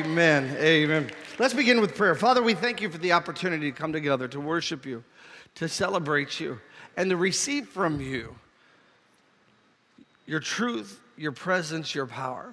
Amen. Amen. Let's begin with prayer. Father, we thank you for the opportunity to come together, to worship you, to celebrate you, and to receive from you your truth, your presence, your power.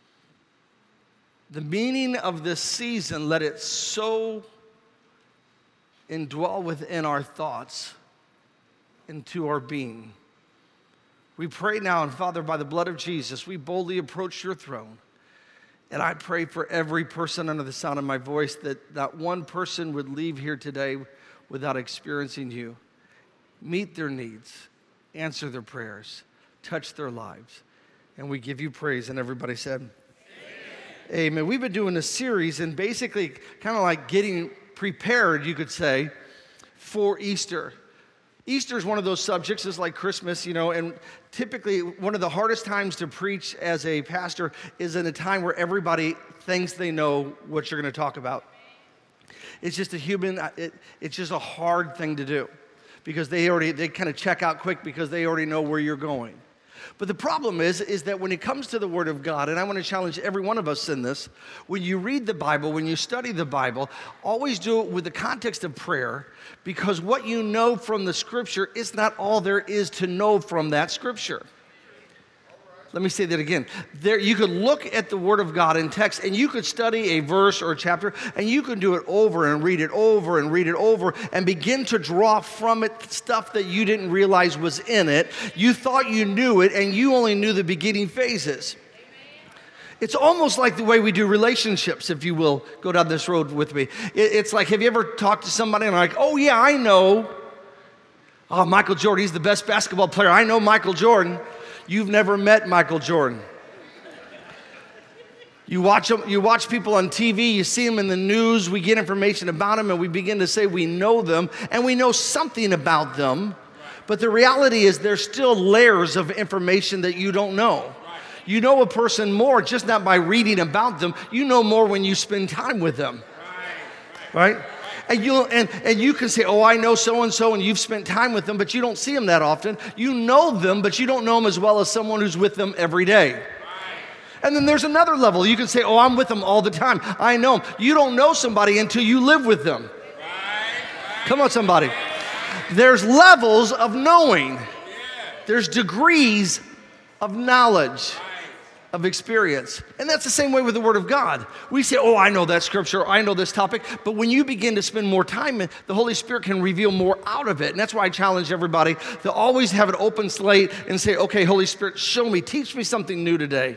The meaning of this season, let it so indwell within our thoughts, into our being. We pray now, and Father, by the blood of Jesus, we boldly approach your throne. And I pray for every person under the sound of my voice that not one person would leave here today without experiencing you. Meet their needs, answer their prayers, touch their lives. And we give you praise. And everybody said, Amen. Amen. We've been doing a series and basically kind of like getting prepared, you could say, for Easter. Easter is one of those subjects, it's like Christmas, and typically one of the hardest times to preach as a pastor is in a time where everybody thinks they know what you're going to talk about. It's just it's just a hard thing to do because they kind of check out quick because they already know where you're going. But the problem is that when it comes to the Word of God, and I want to challenge every one of us in this, when you read the Bible, when you study the Bible, always do it with the context of prayer, because what you know from the Scripture is not all there is to know from that Scripture. Let me say that again. You could look at the Word of God in text, and you could study a verse or a chapter, and you could do it over and read it over and read it over, and begin to draw from it stuff that you didn't realize was in it. You thought you knew it, and you only knew the beginning phases. It's almost like the way we do relationships, if you will. Go down this road with me. It's like, have you ever talked to somebody and like, oh yeah, I know. Oh, Michael Jordan, he's the best basketball player. I know Michael Jordan. You've never met Michael Jordan. You watch people on TV, you see them in the news, we get information about them, and we begin to say we know them, and we know something about them, but the reality is there's still layers of information that you don't know. You know a person more just not by reading about them, you know more when you spend time with them, right? And you can say, oh, I know so-and-so, and you've spent time with them, but you don't see them that often. You know them, but you don't know them as well as someone who's with them every day. Right. And then there's another level. You can say, oh, I'm with them all the time. I know them. You don't know somebody until you live with them. Right. Come on, somebody. There's levels of knowing. There's degrees of knowledge, of experience. And that's the same way with the Word of God. We say, oh, I know that scripture, I know this topic, but when you begin to spend more time, the Holy Spirit can reveal more out of it. And that's why I challenge everybody to always have an open slate and say, okay, Holy Spirit, show me, teach me something new today.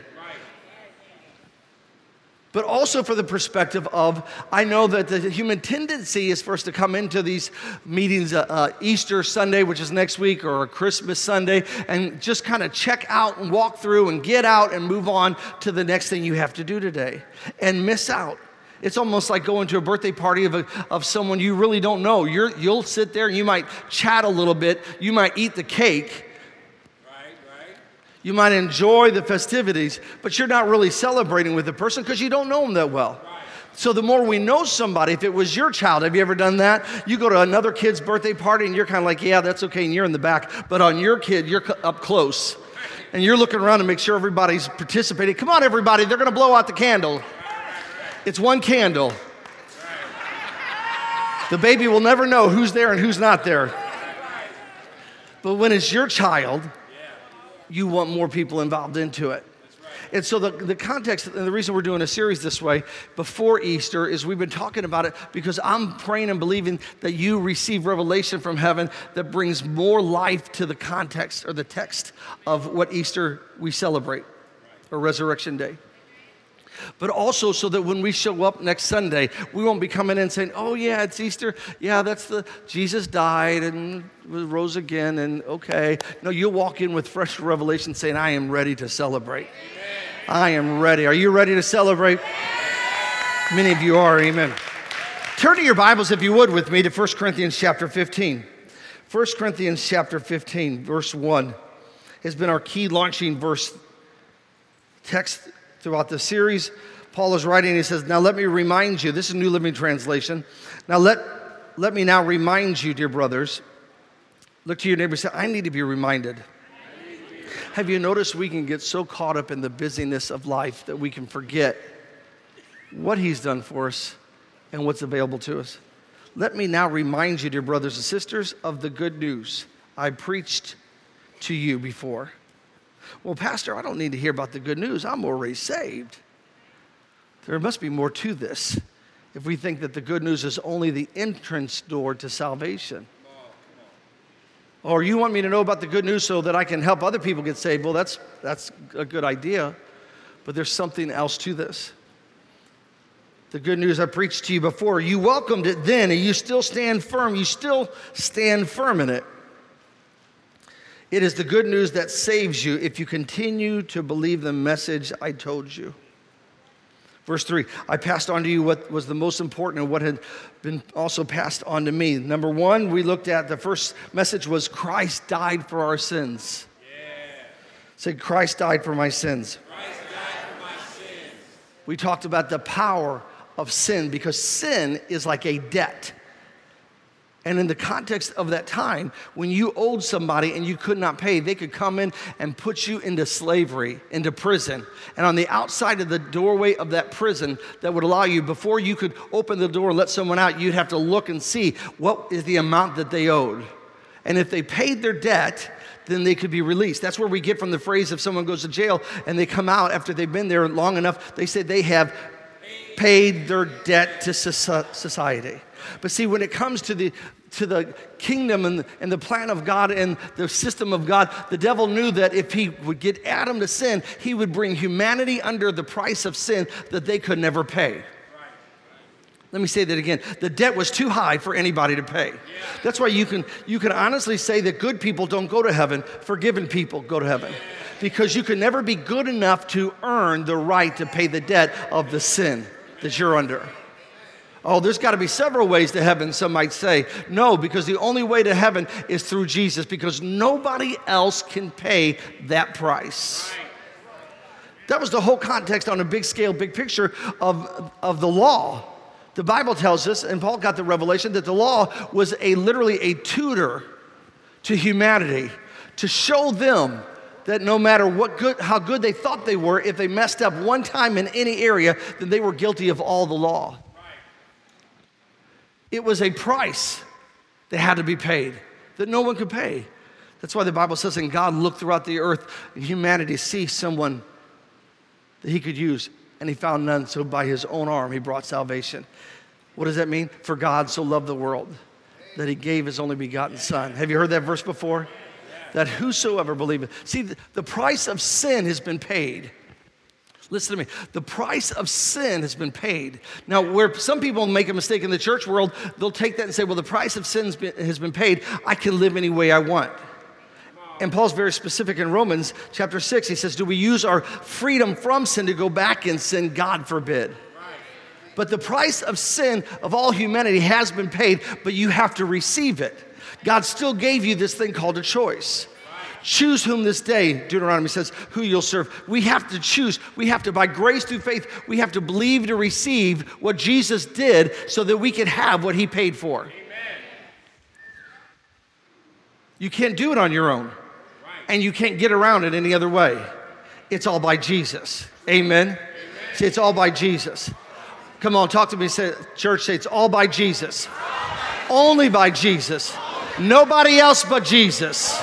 But also for the perspective of, I know that the human tendency is for us to come into these meetings, Easter Sunday, which is next week, or Christmas Sunday, and just kind of check out and walk through and get out and move on to the next thing you have to do today and miss out. It's almost like going to a birthday party of someone you really don't know. You'll sit there and you might chat a little bit. You might eat the cake. You might enjoy the festivities, but you're not really celebrating with the person because you don't know them that well. Right. So the more we know somebody, if it was your child, have you ever done that? You go to another kid's birthday party and you're kind of like, yeah, that's okay, and you're in the back. But on your kid, you're up close. And you're looking around to make sure everybody's participating. Come on, everybody, they're going to blow out the candle. It's one candle. The baby will never know who's there and who's not there. But when it's your child, you want more people involved into it. And so the context and the reason we're doing a series this way before Easter is we've been talking about it because I'm praying and believing that you receive revelation from heaven that brings more life to the context or the text of what Easter we celebrate, or Resurrection Day. But also so that when we show up next Sunday, we won't be coming in saying, oh yeah, it's Easter. Yeah, that's Jesus died and rose again and okay. No, you'll walk in with fresh revelation saying, I am ready to celebrate. Amen. I am ready. Are you ready to celebrate? Amen. Many of you are, amen. Turn to your Bibles, if you would, with me to 1 Corinthians chapter 15. 1 Corinthians chapter 15, verse 1 has been our key launching verse text throughout the series. Paul is writing, he says, now let me remind you, this is New Living Translation. Now let me now remind you, dear brothers. Look to your neighbor and say, I need to be reminded. Have you noticed we can get so caught up in the busyness of life that we can forget what he's done for us, and what's available to us. Let me now remind you, dear brothers and sisters, of the good news I preached to you before. Well, Pastor, I don't need to hear about the good news. I'm already saved. There must be more to this if we think that the good news is only the entrance door to salvation. Or you want me to know about the good news so that I can help other people get saved? Well, that's a good idea, but there's something else to this. The good news I preached to you before, you welcomed it then, and you still stand firm. You still stand firm in it. It is the good news that saves you if you continue to believe the message I told you. Verse 3, I passed on to you what was the most important and what had been also passed on to me. Number one, we looked at the first message was Christ died for our sins. Yeah. Say, Christ died for my sins. Christ died for my sins. We talked about the power of sin because sin is like a debt. And in the context of that time, when you owed somebody and you could not pay, they could come in and put you into slavery, into prison. And on the outside of the doorway of that prison that would allow you, before you could open the door and let someone out, you'd have to look and see what is the amount that they owed. And if they paid their debt, then they could be released. That's where we get from the phrase if someone goes to jail and they come out after they've been there long enough, they say they have paid their debt to society. But see, when it comes to the kingdom and the plan of God and the system of God, the devil knew that if he would get Adam to sin, he would bring humanity under the price of sin that they could never pay. Let me say that again. The debt was too high for anybody to pay. That's why you can honestly say that good people don't go to heaven, forgiven people go to heaven. Because you can never be good enough to earn the right to pay the debt of the sin that you're under. Oh, there's got to be several ways to heaven, some might say. No, because the only way to heaven is through Jesus, because nobody else can pay that price. That was the whole context on a big scale, big picture of the law. The Bible tells us, and Paul got the revelation, that the law was literally a tutor to humanity to show them that no matter how good they thought they were, if they messed up one time in any area, then they were guilty of all the law. It was a price that had to be paid that no one could pay. That's why the Bible says, and God looked throughout the earth and humanity to see someone that he could use, and he found none, so by his own arm he brought salvation. What does that mean? For God so loved the world that he gave his only begotten son. Have you heard that verse before? That whosoever believeth. See, the price of sin has been paid. Listen to me. The price of sin has been paid. Now, where some people make a mistake in the church world, they'll take that and say, well, the price of sin has been paid. I can live any way I want. And Paul's very specific in Romans chapter 6. He says, do we use our freedom from sin to go back and sin? God forbid. But the price of sin of all humanity has been paid, but you have to receive it. God still gave you this thing called a choice. Choose whom this day, Deuteronomy says, who you'll serve. We have to choose. We have to, by grace through faith, we have to believe to receive what Jesus did so that we can have what he paid for. Amen. You can't do it on your own. Right. And you can't get around it any other way. It's all by Jesus. Amen. Amen. See, it's all by Jesus. Come on, talk to me. Say, church, say it's all by Jesus. Only by Jesus. Nobody else but Jesus.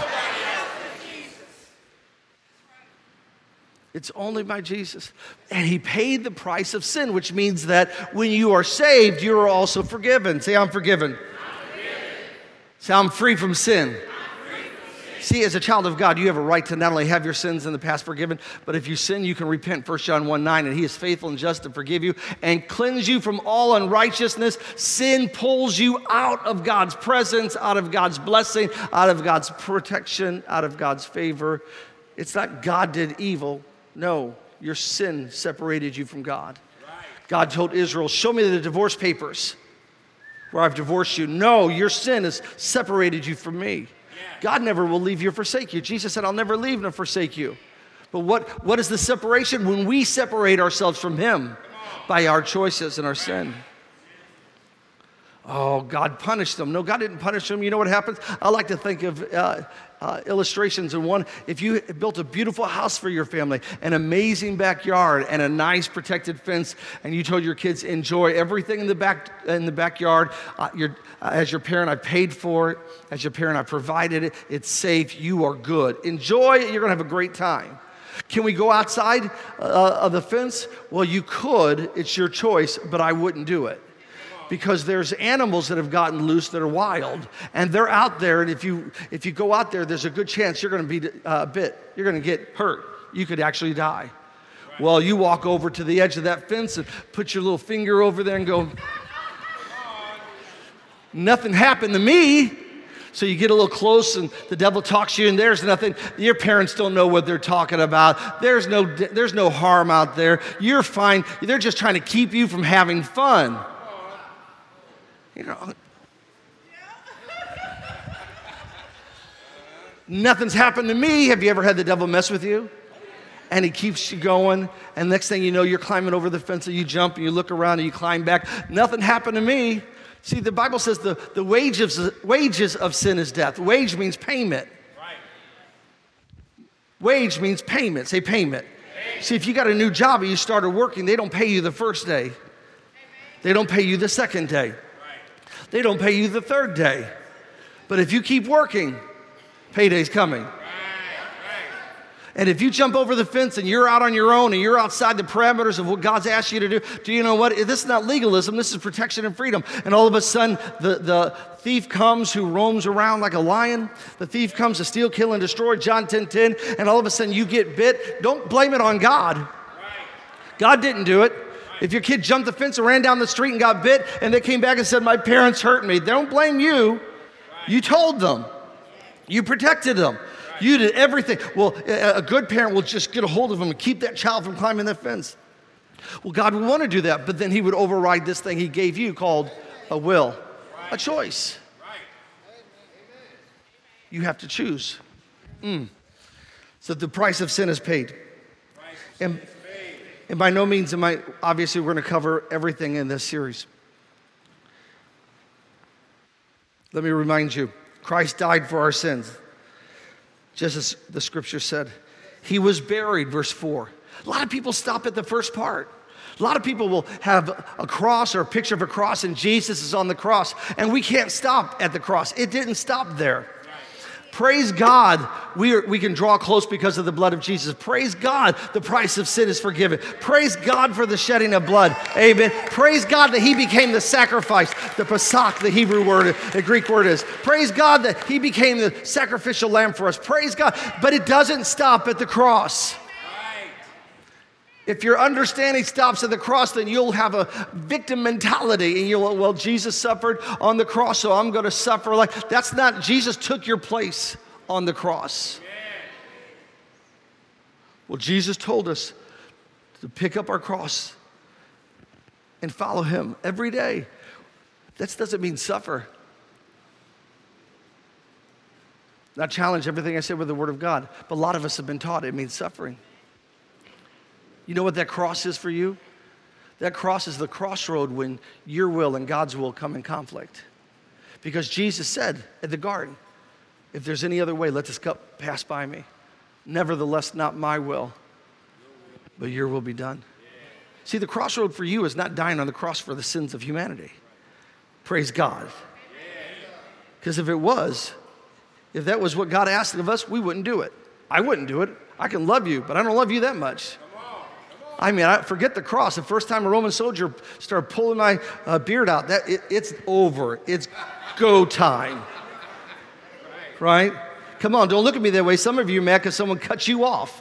It's only by Jesus. And he paid the price of sin, which means that when you are saved, you are also forgiven. Say, I'm forgiven. I'm forgiven. Say, I'm free from sin. See, as a child of God, you have a right to not only have your sins in the past forgiven, but if you sin, you can repent. 1 John 1:9, and he is faithful and just to forgive you and cleanse you from all unrighteousness. Sin pulls you out of God's presence, out of God's blessing, out of God's protection, out of God's favor. It's not God did evil. No, your sin separated you from God. God told Israel, show me the divorce papers where I've divorced you. No, your sin has separated you from me. God never will leave you or forsake you. Jesus said, I'll never leave nor forsake you. But what is the separation? When we separate ourselves from him by our choices and our sin. Oh, God punished them. No, God didn't punish them. You know what happens? I like to think of illustrations in one. If you built a beautiful house for your family, an amazing backyard, and a nice protected fence, and you told your kids, enjoy everything in the backyard. As your parent, I paid for it. As your parent, I provided it. It's safe. You are good. Enjoy it. You're going to have a great time. Can we go outside of the fence? Well, you could. It's your choice, but I wouldn't do it. Because there's animals that have gotten loose that are wild, and they're out there, and if you go out there, there's a good chance you're going to be bit. You're going to get hurt. You could actually die. Right. Well, you walk over to the edge of that fence and put your little finger over there and go, nothing happened to me. So you get a little close, and the devil talks to you, and there's nothing. Your parents don't know what they're talking about. There's no harm out there. You're fine. They're just trying to keep you from having fun. You know, nothing's happened to me. Have you ever had the devil mess with you? And he keeps you going, and next thing you know, you're climbing over the fence, and you jump, and you look around, and you climb back. Nothing happened to me. See, the Bible says the wages of sin is death. Wage means payment. Right. Wage means payment. Say payment. See, if you got a new job and you started working, they don't pay you the first day. They don't pay you the second day. They don't pay you the third day. But if you keep working, payday's coming. And if you jump over the fence and you're out on your own and you're outside the parameters of what God's asked you to do you know what? This is not legalism. This is protection and freedom. And all of a sudden, the thief comes who roams around like a lion. The thief comes to steal, kill, and destroy, John 10:10. And all of a sudden, you get bit. Don't blame it on God. God didn't do it. If your kid jumped the fence and ran down the street and got bit, and they came back and said, my parents hurt me, they don't blame you. You told them. You protected them. You did everything. Well, a good parent will just get a hold of them and keep that child from climbing that fence. Well, God would want to do that, but then he would override this thing he gave you called a will, a choice. You have to choose. So the price of sin is paid. And by no means obviously we're going to cover everything in this series. Let me remind you, Christ died for our sins. Just as the scripture said. He was buried, verse 4. A lot of people stop at the first part. A lot of people will have a cross or a picture of a cross, and Jesus is on the cross. And we can't stop at the cross. It didn't stop there. Praise God, we can draw close because of the blood of Jesus. Praise God, the price of sin is forgiven. Praise God for the shedding of blood. Amen. Praise God that he became the sacrifice, the Pesach, the Hebrew word, the Greek word is. Praise God that he became the sacrificial lamb for us. Praise God. But it doesn't stop at the cross. If your understanding stops at the cross, then you'll have a victim mentality, and you'll, well, Jesus suffered on the cross, so I'm going to suffer like. That's not, Jesus took your place on the cross. Well, Jesus told us to pick up our cross and follow him every day. That doesn't mean suffer. Not challenge everything I said with the word of God, but a lot of us have been taught it means suffering. You know what that cross is for you? That cross is the crossroad when your will and God's will come in conflict. Because Jesus said at the garden, if there's any other way, let this cup pass by me. Nevertheless, not my will, but your will be done. See, the crossroad for you is not dying on the cross for the sins of humanity. Praise God. Because if that was what God asked of us, we wouldn't do it. I wouldn't do it. I can love you, but I don't love you that much. I mean, I forget the cross. The first time a Roman soldier started pulling my beard out, it's over. It's go time. Right? Come on, don't look at me that way. Some of you are mad because someone cut you off.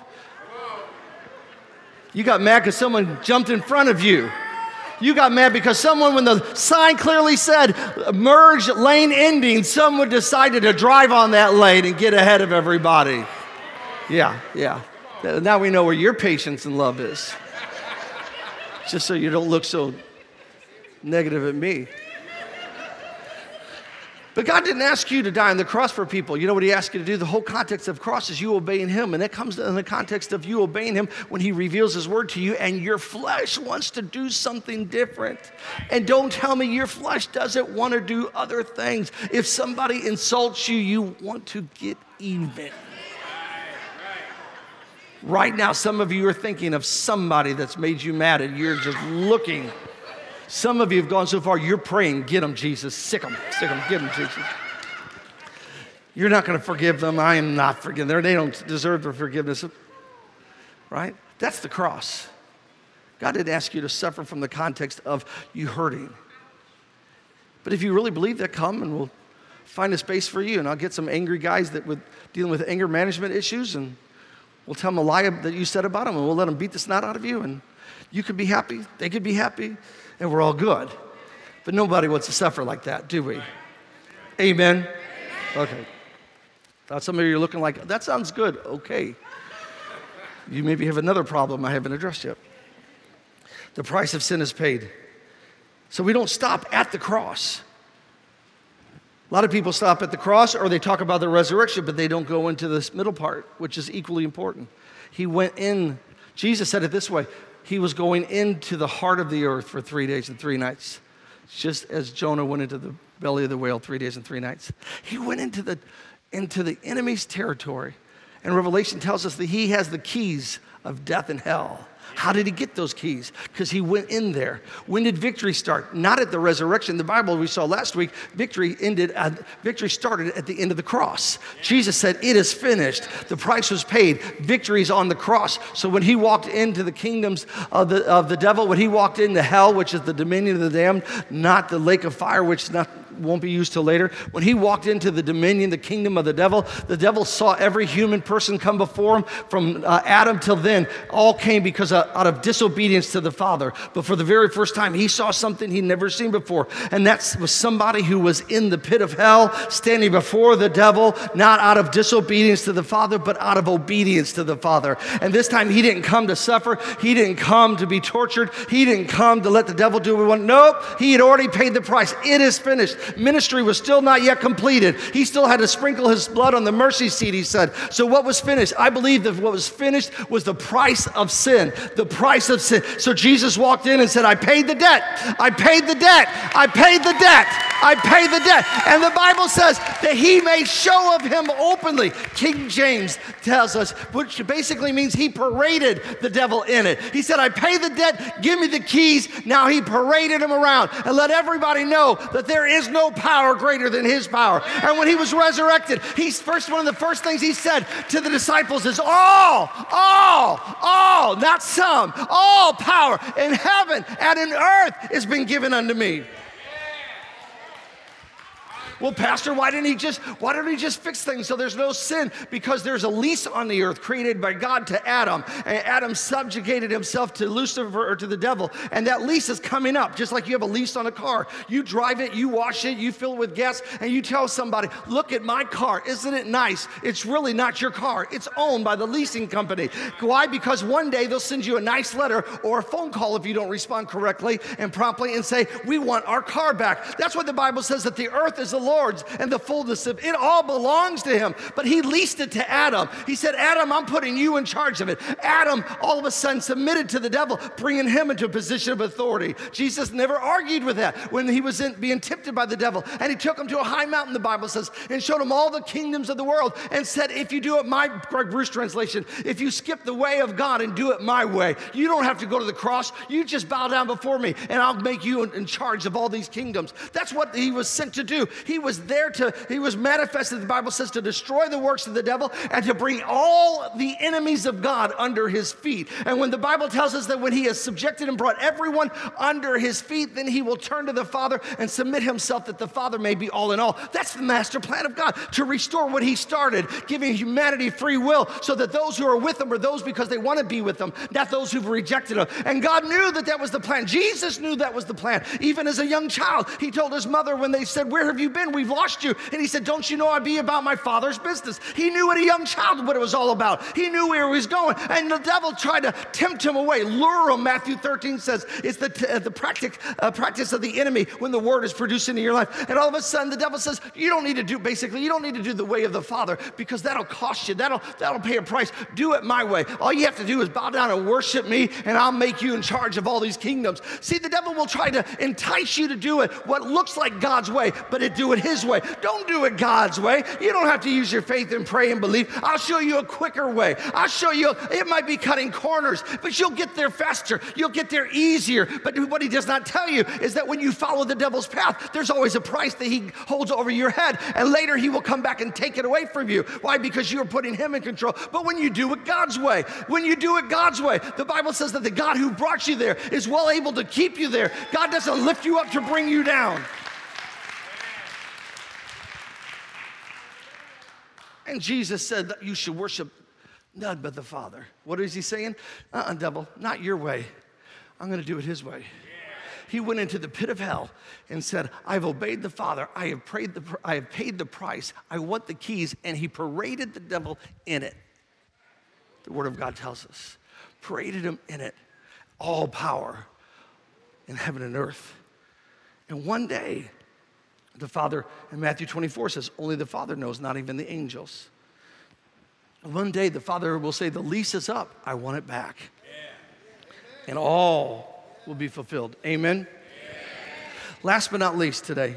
You got mad because someone jumped in front of you. You got mad because someone, when the sign clearly said merge lane ending, someone decided to drive on that lane and get ahead of everybody. Yeah. Now we know where your patience and love is. Just so you don't look so negative at me. But God didn't ask you to die on the cross for people. You know what he asked you to do? The whole context of cross is you obeying him. And that comes in the context of you obeying him when he reveals his word to you and your flesh wants to do something different. And don't tell me your flesh doesn't want to do other things. If somebody insults you, you want to get even. Right now, some of you are thinking of somebody that's made you mad and you're just looking. Some of you have gone so far, you're praying, get them, Jesus, sick them, get them, Jesus. You're not going to forgive them. I am not forgiving them. They don't deserve the forgiveness, right? That's the cross. God didn't ask you to suffer from the context of you hurting. But if you really believe that, come and we'll find a space for you. And I'll get some angry guys that would dealing with anger management issues, and we'll tell them a lie that you said about them, and we'll let them beat the snot out of you, and you can be happy, they could be happy, and we're all good. But nobody wants to suffer like that, do we? Amen? Okay. Thought some of you are looking like, that sounds good. Okay. You maybe have another problem I haven't addressed yet. The price of sin is paid. So we don't stop at the cross. A lot of people stop at the cross or they talk about the resurrection, but they don't go into this middle part, which is equally important. He went in, Jesus said it this way, he was going into the heart of the earth for 3 days and 3 nights, just as Jonah went into the belly of the whale 3 days and 3 nights. He went into the enemy's territory. And Revelation tells us that he has the keys of death and hell. How did he get those keys? Because he went in there. When did victory start? Not at the resurrection. The Bible we saw last week, victory started at the end of the cross. Jesus said, it is finished. The price was paid. Victory is on the cross. So when he walked into the kingdoms of the devil, when he walked into hell, which is the dominion of the damned, not the lake of fire, which won't be used till later. When he walked into the dominion, the kingdom of the devil saw every human person come before him from Adam till then, all came because out of disobedience to the Father. But for the very first time, he saw something he'd never seen before. And that was somebody who was in the pit of hell, standing before the devil, not out of disobedience to the Father, but out of obedience to the Father. And this time, he didn't come to suffer. He didn't come to be tortured. He didn't come to let the devil do what he wanted. Nope, he had already paid the price. It is finished. Ministry was still not yet completed. He still had to sprinkle his blood on the mercy seat, he said. So what was finished? I believe that what was finished was the price of sin. The price of sin. So Jesus walked in and said, I paid the debt. I paid the debt. I paid the debt. I paid the debt. And the Bible says that he made show of him openly. King James tells us, which basically means he paraded the devil in it. He said, I paid the debt. Give me the keys. Now he paraded him around and let everybody know that there is no power greater than his power. And when he was resurrected, one of the first things he said to the disciples is all, not some, all power in heaven and in earth has been given unto me. Well, Pastor, why don't he just fix things so there's no sin? Because there's a lease on the earth created by God to Adam. And Adam subjugated himself to Lucifer or to the devil. And that lease is coming up, just like you have a lease on a car. You drive it, you wash it, you fill it with gas, and you tell somebody, look at my car. Isn't it nice? It's really not your car. It's owned by the leasing company. Why? Because one day they'll send you a nice letter or a phone call if you don't respond correctly and promptly and say, we want our car back. That's what the Bible says, that the earth is the Lord's and the fullness of it all belongs to him. But he leased it to Adam. He said, Adam, I'm putting you in charge of it. Adam all of a sudden submitted to the devil, bringing him into a position of authority. Jesus never argued with that when he was being tempted by the devil. And he took him to a high mountain, the Bible says, and showed him all the kingdoms of the world and said, if you do it my, Greg Bruce translation, if you skip the way of God and do it my way, you don't have to go to the cross. You just bow down before me and I'll make you in charge of all these kingdoms. That's what he was sent to do. He was manifested, the Bible says, to destroy the works of the devil and to bring all the enemies of God under his feet. And when the Bible tells us that when he has subjected and brought everyone under his feet, then he will turn to the Father and submit himself that the Father may be all in all. That's the master plan of God, to restore what he started, giving humanity free will so that those who are with him are those because they want to be with him, not those who've rejected him. And God knew that was the plan. Jesus knew that was the plan. Even as a young child, he told his mother when they said, where have you been? sin. We've lost you. And he said, don't you know I be about my Father's business? He knew at a young child what it was all about. He knew where he was going. And the devil tried to tempt him away, lure him. Matthew 13 says it's the practice of the enemy when the word is produced into your life. And all of a sudden, the devil says, you don't need to do the way of the Father, because that'll cost you. That'll pay a price. Do it my way. All you have to do is bow down and worship me, and I'll make you in charge of all these kingdoms. See, the devil will try to entice you to do it what looks like God's way, but do it his way. Don't do it God's way. You don't have to use your faith and pray and believe. I'll show you a quicker way. I'll show you, it might be cutting corners, but you'll get there faster. You'll get there easier. But what he does not tell you is that when you follow the devil's path, there's always a price that he holds over your head, and later he will come back and take it away from you. Why? Because you are putting him in control. But when you do it God's way, the Bible says that the God who brought you there is well able to keep you there. God doesn't lift you up to bring you down. And Jesus said that you should worship none but the Father. What is he saying? Devil, not your way. I'm going to do it his way. He went into the pit of hell and said, I've obeyed the Father. I have paid the price. I want the keys. And he paraded the devil in it. The Word of God tells us. Paraded him in it. All power in heaven and earth. And one day, the Father, in Matthew 24 says, only the Father knows, not even the angels. One day, the Father will say, the lease is up. I want it back. And all will be fulfilled. Amen? Last but not least today,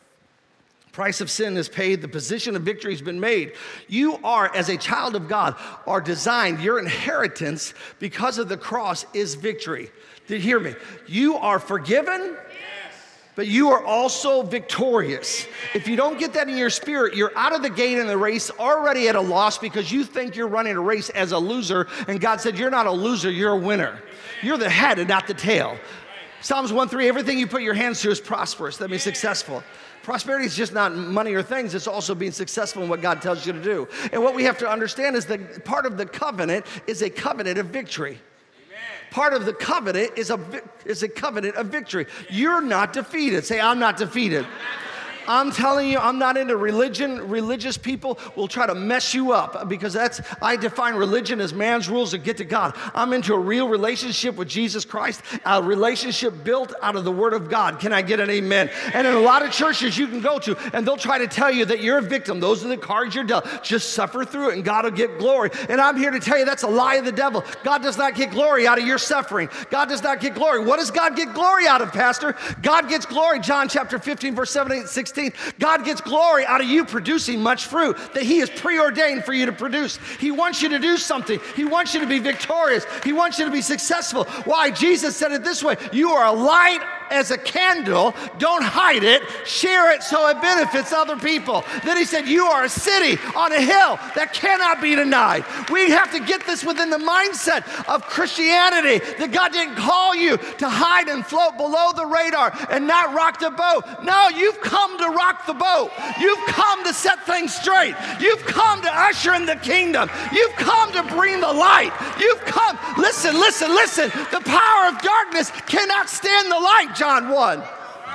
price of sin is paid. The position of victory has been made. You are, as a child of God, are designed. Your inheritance, because of the cross, is victory. Did you hear me? You are forgiven, but you are also victorious. If you don't get that in your spirit, you're out of the gate in the race, already at a loss, because you think you're running a race as a loser, and God said, you're not a loser, you're a winner. You're the head and not the tail. Psalms 1:3, everything you put your hands to is prosperous. That means successful. Prosperity is just not money or things. It's also being successful in what God tells you to do. And what we have to understand is that part of the covenant is a covenant of victory. Part of the covenant is a covenant of victory. You're not defeated. Say, I'm not defeated. I'm telling you, I'm not into religion. Religious people will try to mess you up, because I define religion as man's rules to get to God. I'm into a real relationship with Jesus Christ, a relationship built out of the Word of God. Can I get an amen? And in a lot of churches you can go to, and they'll try to tell you that you're a victim. Those are the cards you're dealt. Just suffer through it, and God will get glory. And I'm here to tell you that's a lie of the devil. God does not get glory out of your suffering. God does not get glory. What does God get glory out of, Pastor? God gets glory, John chapter 15, verse 17 and 16. God gets glory out of you producing much fruit that he has preordained for you to produce. He wants you to do something. He wants you to be victorious. He wants you to be successful. Why? Jesus said it this way, you are a light as a candle. Don't hide it. Share it so it benefits other people. Then he said, you are a city on a hill that cannot be denied. We have to get this within the mindset of Christianity, that God didn't call you to hide and float below the radar and not rock the boat. No, you've come to rock the boat. You've come to set things straight. You've come to usher in the kingdom. You've come to bring the light. You've come. Listen. The power of darkness cannot stand the light, John 1.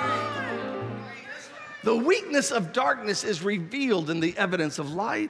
The weakness of darkness is revealed in the evidence of light.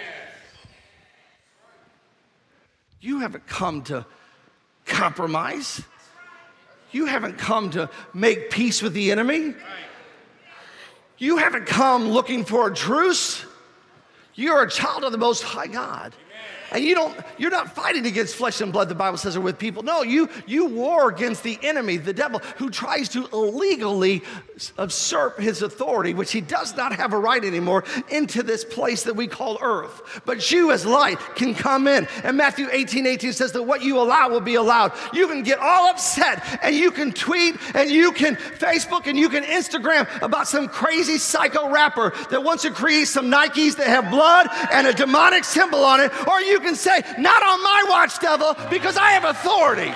You haven't come to compromise. You haven't come to make peace with the enemy. You haven't come looking for a truce. You're a child of the Most High God. And you're not fighting against flesh and blood, the Bible says, or with people. No, you war against the enemy, the devil, who tries to illegally usurp his authority, which he does not have a right anymore, into this place that we call earth. But you as light can come in. And Matthew 18:18 says that what you allow will be allowed. You can get all upset, and you can tweet, and you can Facebook, and you can Instagram about some crazy psycho rapper that wants to create some Nikes that have blood and a demonic symbol on it. Or you can say, not on my watch, devil, because I have authority.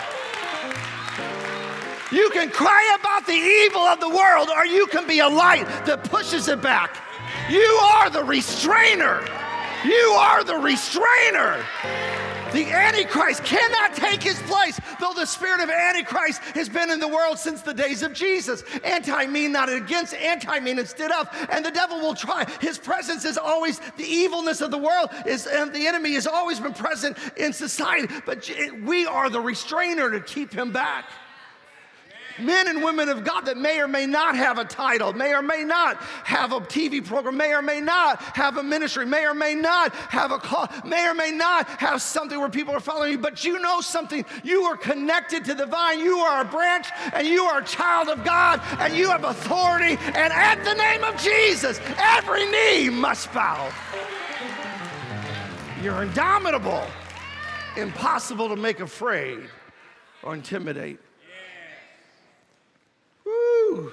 You can cry about the evil of the world, or you can be a light that pushes it back. You are the restrainer. You are the restrainer. The Antichrist cannot take his place, though the spirit of Antichrist has been in the world since the days of Jesus. Anti mean not against, anti mean instead of. And the devil will try. His presence is always, the evilness of the world is, and the enemy has always been present in society. But we are the restrainer to keep him back. Men and women of God that may or may not have a title, may or may not have a TV program, may or may not have a ministry, may or may not have a call, may or may not have something where people are following you, but you know something. You are connected to the vine. You are a branch, and you are a child of God, and you have authority. And at the name of Jesus, every knee must bow. You're indomitable, impossible to make afraid or intimidate. Woo.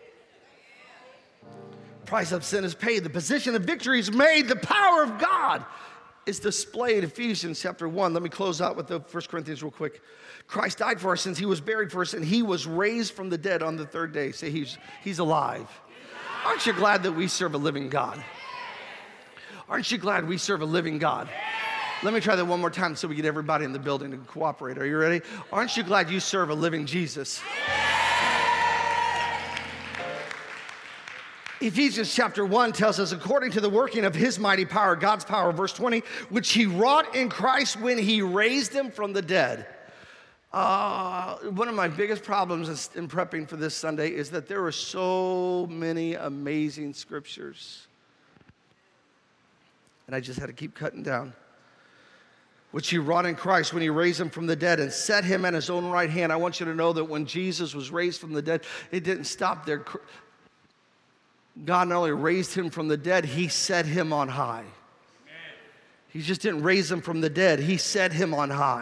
Price of sin is paid. The position of victory is made. The power of God is displayed. Ephesians chapter 1. Let me close out with the 1 Corinthians real quick. Christ died for our sins. He was buried for us, and he was raised from the dead on the third day. Say he's alive. Aren't you glad that we serve a living God? Aren't you glad we serve a living God? Let me try that one more time so we get everybody in the building to cooperate. Are you ready? Aren't you glad you serve a living Jesus? Ephesians chapter 1 tells us, according to the working of his mighty power, God's power, verse 20, which he wrought in Christ when he raised him from the dead. One of my biggest problems in prepping for this Sunday is that there are so many amazing scriptures. And I just had to keep cutting down. Which he wrought in Christ when he raised him from the dead and set him at his own right hand. I want you to know that when Jesus was raised from the dead, it didn't stop there. God not only raised him from the dead, he set him on high. Amen. He just didn't raise him from the dead, he set him on high.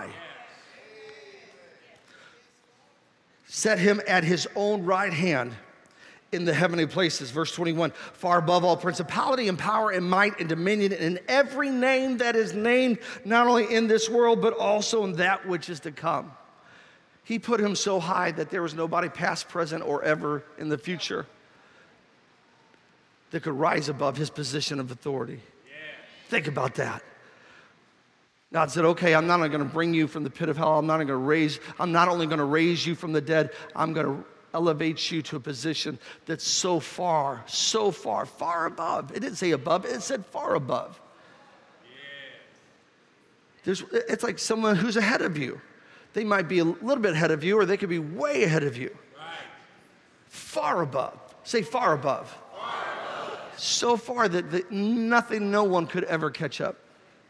Yes. Set him at his own right hand in the heavenly places. Verse 21, far above all principality and power and might and dominion and every name that is named, not only in this world, but also in that which is to come. He put him so high that there was nobody past, present, or ever in the future that could rise above his position of authority. Yeah. Think about that. God said, okay, I'm not only going to bring you from the pit of hell, I'm not only going to raise you from the dead, I'm going to elevate you to a position that's so far, far above. It didn't say above, it said far above. Yeah. It's like someone who's ahead of you. They might be a little bit ahead of you, or they could be way ahead of you. Right. Far above. Say far above. So far that nothing, no one could ever catch up.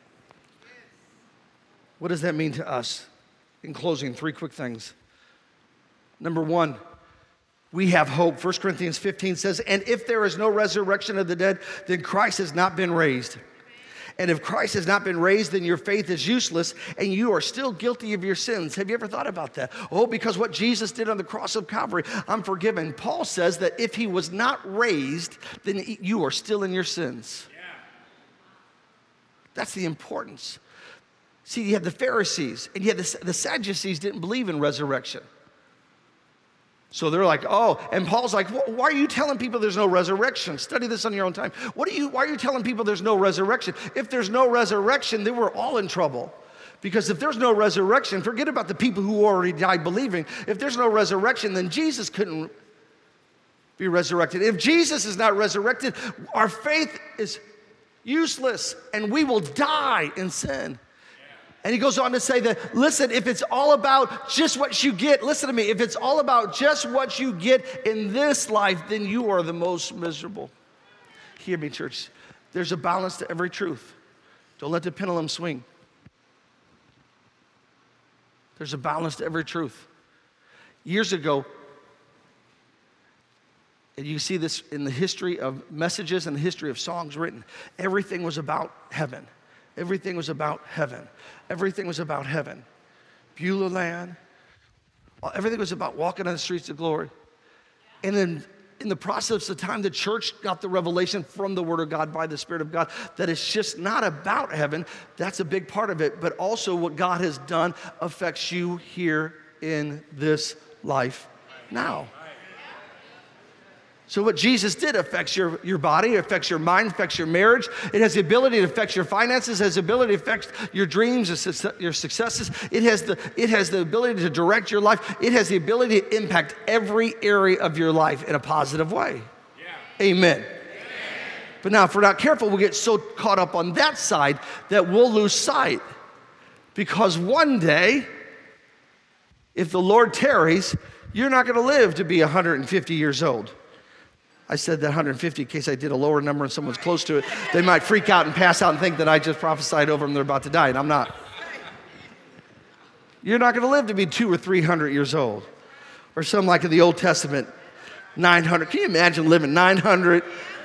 What does that mean to us? In closing, 3 quick things. Number 1, we have hope. 1 Corinthians 15 says, and if there is no resurrection of the dead, then Christ has not been raised. And if Christ has not been raised, then your faith is useless and you are still guilty of your sins. Have you ever thought about that? Oh, because what Jesus did on the cross of Calvary, I'm forgiven. Paul says that if he was not raised, then you are still in your sins. Yeah. That's the importance. See, you have the Pharisees and you have the Sadducees didn't believe in resurrection. So they're like, oh, and Paul's like, why are you telling people there's no resurrection? Study this on your own time. Why are you telling people there's no resurrection? If there's no resurrection, then we're all in trouble. Because if there's no resurrection, forget about the people who already died believing. If there's no resurrection, then Jesus couldn't be resurrected. If Jesus is not resurrected, our faith is useless and we will die in sin. And he goes on to say that, listen, if it's all about just what you get, listen to me, if it's all about just what you get in this life, then you are the most miserable. Hear me, church. There's a balance to every truth. Don't let the pendulum swing. There's a balance to every truth. Years ago, and you see this in the history of messages and the history of songs written, everything was about heaven. Everything was about heaven. Everything was about heaven. Beulah land. Everything was about walking on the streets of glory. And then in the process of time, the church got the revelation from the Word of God by the Spirit of God that it's just not about heaven. That's a big part of it. But also what God has done affects you here in this life now. So what Jesus did affects your body, it affects your mind, affects your marriage. It has the ability to affect your finances, it has the ability to affect your dreams, your successes. It has the ability to direct your life. It has the ability to impact every area of your life in a positive way. Yeah. Amen. But now if we're not careful, we'll get so caught up on that side that we'll lose sight. Because one day, if the Lord tarries, you're not going to live to be 150 years old. I said that 150 in case I did a lower number and someone's close to it. They might freak out and pass out and think that I just prophesied over them they're about to die, and I'm not. You're not going to live to be 200 or 300 years old. Or some like in the Old Testament, 900. Can you imagine living 900?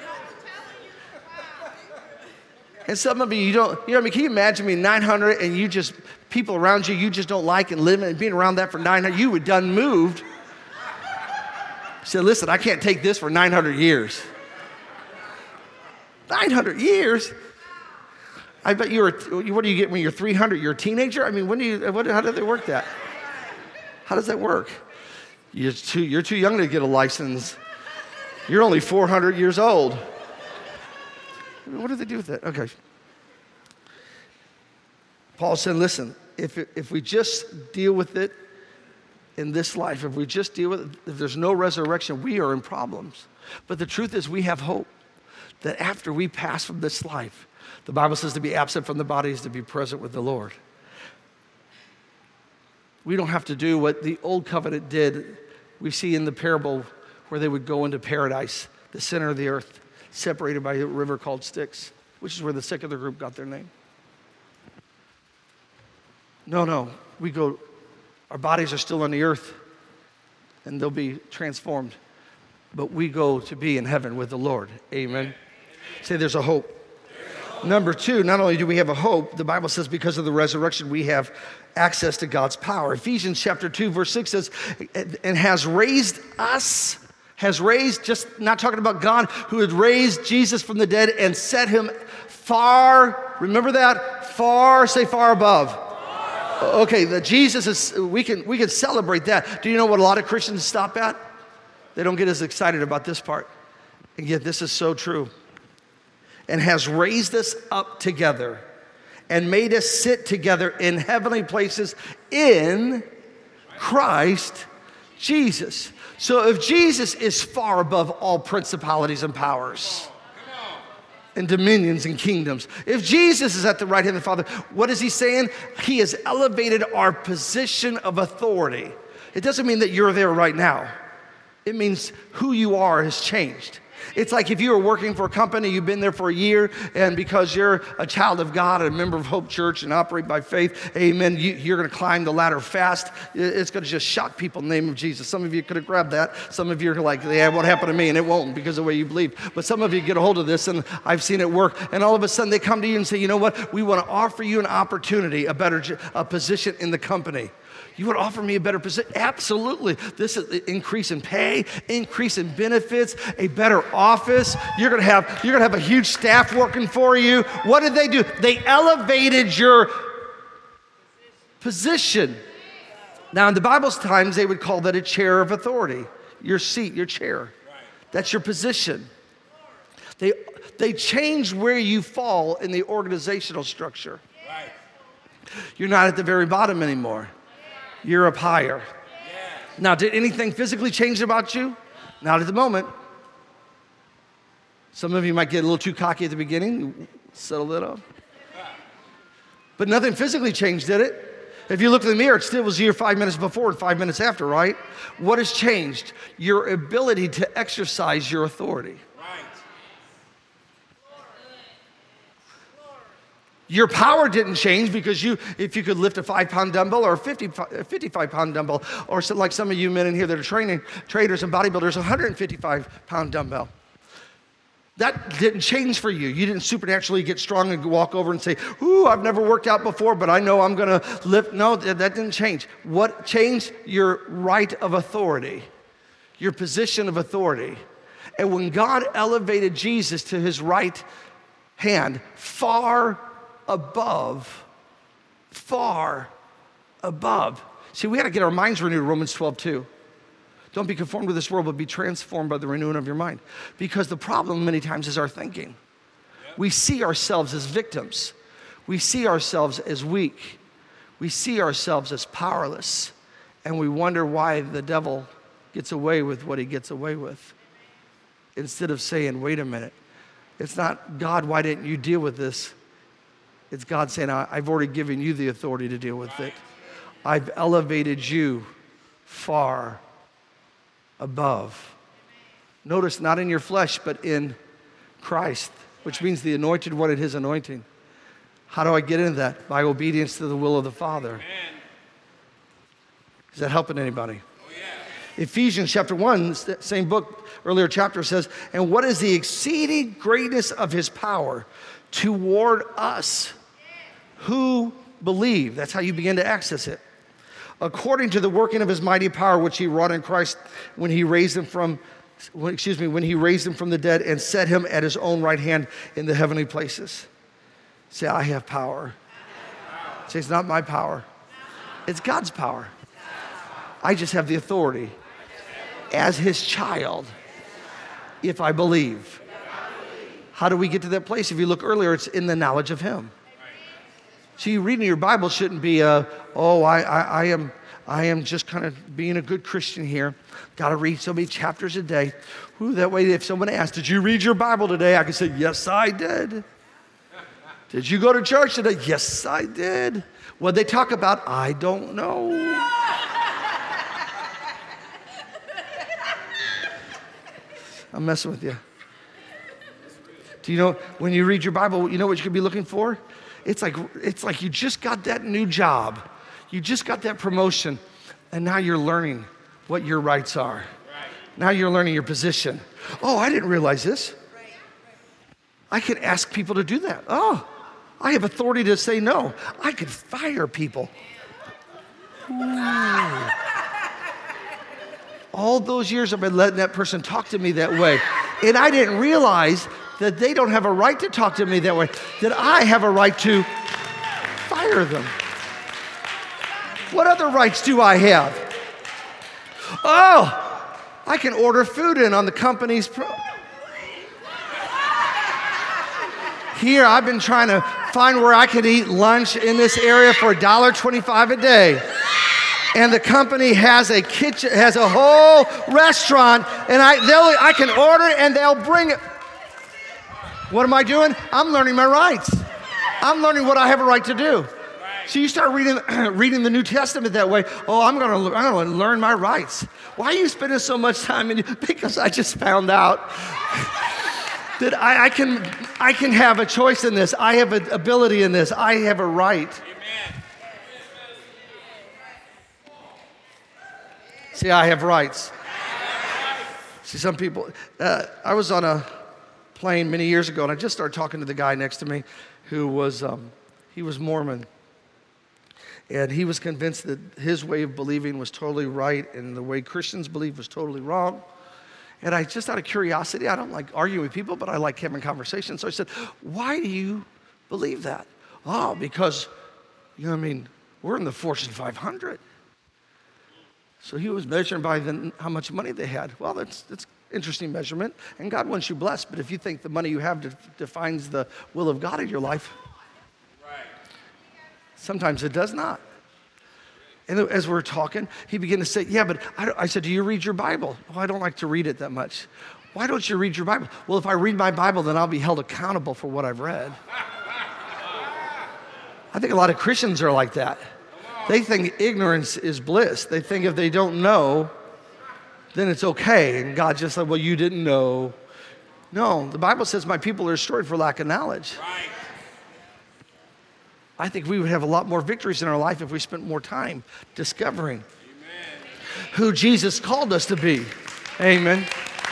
And some of you don't, you know what I mean? Can you imagine me 900 and you just, people around you, you just don't like and living and being around that for 900, you would done moved. Said, listen, I can't take this for 900 years. 900 years? I bet what do you get when you're 300? You're a teenager? I mean, how do they work that? How does that work? You're too young to get a license. You're only 400 years old. What do they do with that? Okay. Paul said, listen, if we just deal with it in this life, if we just deal with it, if there's no resurrection, we are in problems. But the truth is we have hope that after we pass from this life, the Bible says to be absent from the body is to be present with the Lord. We don't have to do what the old covenant did. We see in the parable where they would go into paradise, the center of the earth, separated by a river called Styx, which is where the secular group got their name. No, we go, our bodies are still on the earth and they'll be transformed, but we go to be in heaven with the Lord. Amen. Say there's a hope. Number two, not only do we have a hope, the Bible says because of the resurrection, we have access to God's power. Ephesians chapter 2, verse 6 says, and has raised us, just not talking about God, who had raised Jesus from the dead and set him far, remember that? Far, say far above. Okay, that Jesus is, we can celebrate that. Do you know what a lot of Christians stop at? They don't get as excited about this part. And yet this is so true. And has raised us up together and made us sit together in heavenly places in Christ Jesus. So if Jesus is far above all principalities and powers and dominions and kingdoms, if Jesus is at the right hand of the Father, what is he saying? He has elevated our position of authority. It doesn't mean that you're there right now. It means who you are has changed. It's like if you were working for a company, you've been there for a year, and because you're a child of God, a member of Hope Church, and operate by faith, amen, you're going to climb the ladder fast. It's going to just shock people in the name of Jesus. Some of you could have grabbed that. Some of you are like, yeah, it won't happen to me, and it won't because of the way you believe. But some of you get a hold of this, and I've seen it work, and all of a sudden they come to you and say, you know what? We want to offer you an opportunity, a position in the company. You would offer me a better position? Absolutely. This is an increase in pay, increase in benefits, a better office. You're gonna have a huge staff working for you. What did they do? They elevated your position. Now, in the Bible's times, they would call that a chair of authority. Your seat, your chair. That's your position. They change where you fall in the organizational structure. You're not at the very bottom anymore. You're up higher. Now, did anything physically change about you? Not at the moment. Some of you might get a little too cocky at the beginning. Settle that up. But nothing physically changed, did it? If you look in the mirror, it still was you 5 minutes before and 5 minutes after, right? What has changed? Your ability to exercise your authority. Your power didn't change because if you could lift a 5-pound dumbbell or a 55-pound dumbbell, or like some of you men in here that are trainers and bodybuilders, a 155-pound dumbbell. That didn't change for you. You didn't supernaturally get strong and walk over and say, ooh, I've never worked out before, but I know I'm gonna lift. No, that didn't change. What changed? Your right of authority, your position of authority. And when God elevated Jesus to his right hand, far above. See, we got to get our minds renewed, Romans 12:2. Don't be conformed to this world, but be transformed by the renewing of your mind. Because the problem many times is our thinking. We see ourselves as victims. We see ourselves as weak. We see ourselves as powerless. And we wonder why the devil gets away with what he gets away with. Instead of saying, wait a minute, it's not, God, why didn't you deal with this? It's God saying, I've already given you the authority to deal with it. I've elevated you far above. Notice, not in your flesh, but in Christ, which means the anointed one and his anointing. How do I get into that? By obedience to the will of the Father. Amen. Is that helping anybody? Oh, yeah. Ephesians chapter 1, same book, earlier chapter says, and what is the exceeding greatness of his power toward us who believe? That's how you begin to access it. According to the working of his mighty power, which he wrought in Christ when he raised him from the dead and set him at his own right hand in the heavenly places. Say, I have power. Say, it's not my power. It's God's power. I just have the authority as his child if I believe. How do we get to that place? If you look earlier, it's in the knowledge of him. See, reading your Bible shouldn't be I am just kind of being a good Christian here. Got to read so many chapters a day. Ooh, that way if someone asks, did you read your Bible today? I can say, yes, I did. Did you go to church today? Yes, I did. What they talk about, I don't know. I'm messing with you. Do you know, when you read your Bible, you know what you could be looking for? It's like you just got that new job. You just got that promotion, and now you're learning what your rights are. Right. Now you're learning your position. Oh, I didn't realize this. Right. I could ask people to do that. Oh, I have authority to say no. I could fire people. Ooh. All those years I've been letting that person talk to me that way, and I didn't realize that they don't have a right to talk to me that way, that I have a right to fire them. What other rights do I have? Oh, I can order food in on the company's Here, I've been trying to find where I could eat lunch in this area for $1.25 a day. And the company has a kitchen, has a whole restaurant, and I can order it and they'll bring it. What am I doing? I'm learning my rights. I'm learning what I have a right to do. So you start reading the New Testament that way. Oh, I'm going to learn my rights. Why are you spending so much time in it? Because I just found out that I can have a choice in this. I have an ability in this. I have a right. Amen. See, I have rights. See, some people, I was on a plane many years ago, and I just started talking to the guy next to me who was, he was Mormon. And he was convinced that his way of believing was totally right and the way Christians believe was totally wrong. And I just out of curiosity, I don't like arguing with people, but I like having conversations. So I said, why do you believe that? Oh, because, we're in the Fortune 500. So he was measuring by how much money they had. Well, that's interesting measurement. And God wants you blessed. But if you think the money you have defines the will of God in your life, sometimes it does not. And as we're talking, he began to say, yeah, but I said, do you read your Bible? Well, I don't like to read it that much. Why don't you read your Bible? Well, if I read my Bible, then I'll be held accountable for what I've read. I think a lot of Christians are like that. They think ignorance is bliss. They think if they don't know, then it's okay. And God just said, well, you didn't know. No, the Bible says my people are destroyed for lack of knowledge. Right. I think we would have a lot more victories in our life if we spent more time discovering who Jesus called us to be. Amen.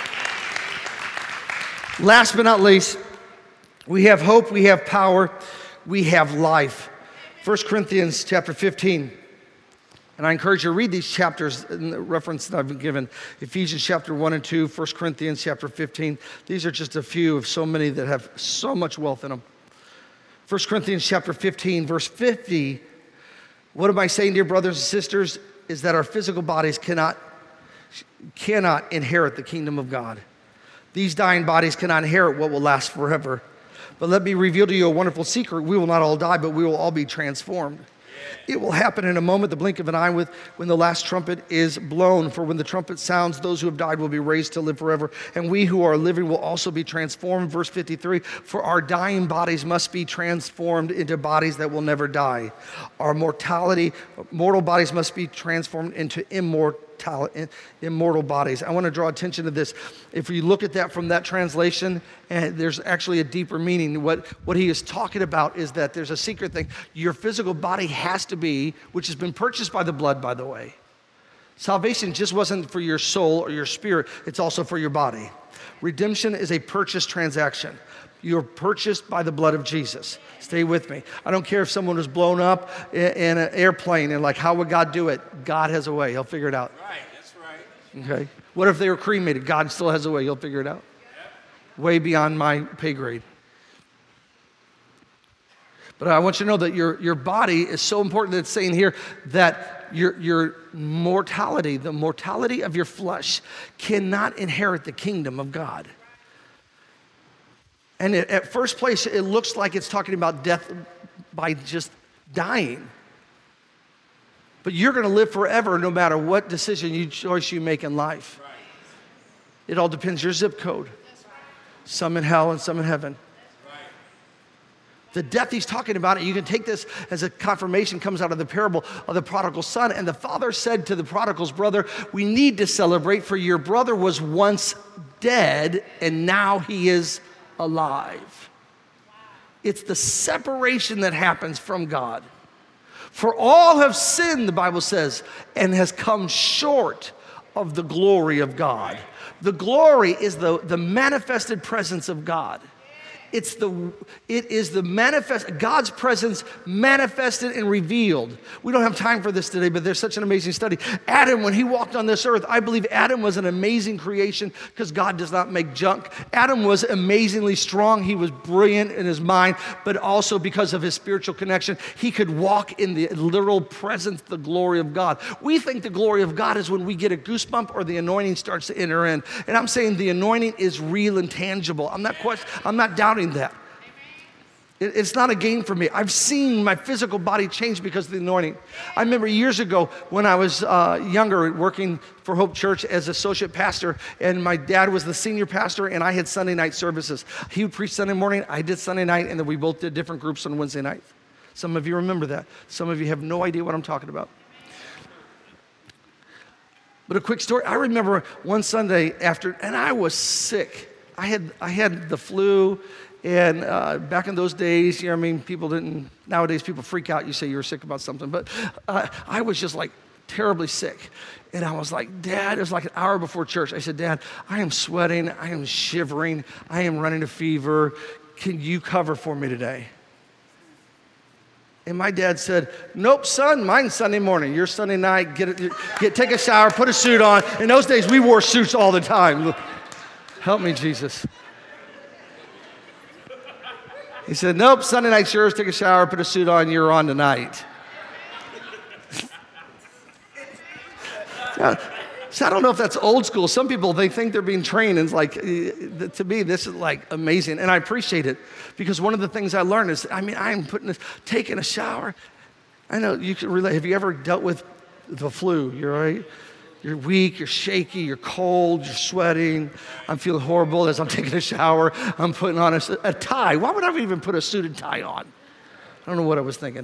Last but not least, we have hope, we have power, we have life. 1 Corinthians chapter 15. And I encourage you to read these chapters in the reference that I've been given. Ephesians chapter 1 and 2, 1 Corinthians chapter 15. These are just a few of so many that have so much wealth in them. 1 Corinthians chapter 15, verse 50. What am I saying, dear brothers and sisters? Is that our physical bodies cannot cannot inherit the kingdom of God. These dying bodies cannot inherit what will last forever. But let me reveal to you a wonderful secret. We will not all die, but we will all be transformed. It will happen in a moment, the blink of an eye, when the last trumpet is blown. For when the trumpet sounds, those who have died will be raised to live forever. And we who are living will also be transformed. Verse 53, for our dying bodies must be transformed into bodies that will never die. Our mortal bodies must be transformed into immortal bodies. I want to draw attention to this. If you look at that from that translation, and there's actually a deeper meaning. What he is talking about is that there's a secret thing. Your physical body has to be, which has been purchased by the blood, by the way. Salvation just wasn't for your soul or your spirit, it's also for your body. Redemption is a purchase transaction. You're purchased by the blood of Jesus. Stay with me. I don't care if someone was blown up in an airplane and like, how would God do it? God has a way. He'll figure it out. Right, that's right. Okay. What if they were cremated? God still has a way. He'll figure it out. Yep. Way beyond my pay grade. But I want you to know that your body is so important that it's saying here that your mortality, the mortality of your flesh, cannot inherit the kingdom of God. And at first place, it looks like it's talking about death by just dying. But you're going to live forever no matter what choice you make in life. Right. It all depends your zip code. Some in hell and some in heaven. Right. The death he's talking about, you can take this as a confirmation, comes out of the parable of the prodigal son. And the father said to the prodigal's brother, we need to celebrate, for your brother was once dead and now he is alive. It's the separation that happens from God. For all have sinned, the Bible says, and has come short of the glory of God. The glory is the manifested presence of God. It is God's presence manifested and revealed. We don't have time for this today, but there's such an amazing study. Adam, when he walked on this earth, I believe Adam was an amazing creation because God does not make junk. Adam was amazingly strong. He was brilliant in his mind, but also because of his spiritual connection, he could walk in the literal presence, the glory of God. We think the glory of God is when we get a goosebump or the anointing starts to enter in. And I'm saying the anointing is real and tangible. I'm not doubting that. It's not a game for me. I've seen my physical body change because of the anointing. I remember years ago when I was younger working for Hope Church as associate pastor, and my dad was the senior pastor, and I had Sunday night services. He would preach Sunday morning, I did Sunday night, and then we both did different groups on Wednesday night. Some of you remember that. Some of you have no idea what I'm talking about. But a quick story. I remember one Sunday and I was sick. I had the flu. And back in those days, nowadays people freak out. You say you're sick about something. But I was just like terribly sick. And I was like, Dad, it was like an hour before church. I said, Dad, I am sweating. I am shivering. I am running a fever. Can you cover for me today? And my dad said, nope, son, mine's Sunday morning. Your Sunday night, take a shower, put a suit on. In those days, we wore suits all the time. Help me, Jesus. He said, nope, Sunday night's yours, take a shower, put a suit on, you're on tonight. So I don't know if that's old school. Some people, they think they're being trained, and it's like, to me, this is like amazing. And I appreciate it, because one of the things I learned is, I'm taking a shower. I know you can relate. Have you ever dealt with the flu? You're right. You're weak, you're shaky, you're cold, you're sweating. I'm feeling horrible as I'm taking a shower. I'm putting on a tie. Why would I even put a suit and tie on? I don't know what I was thinking.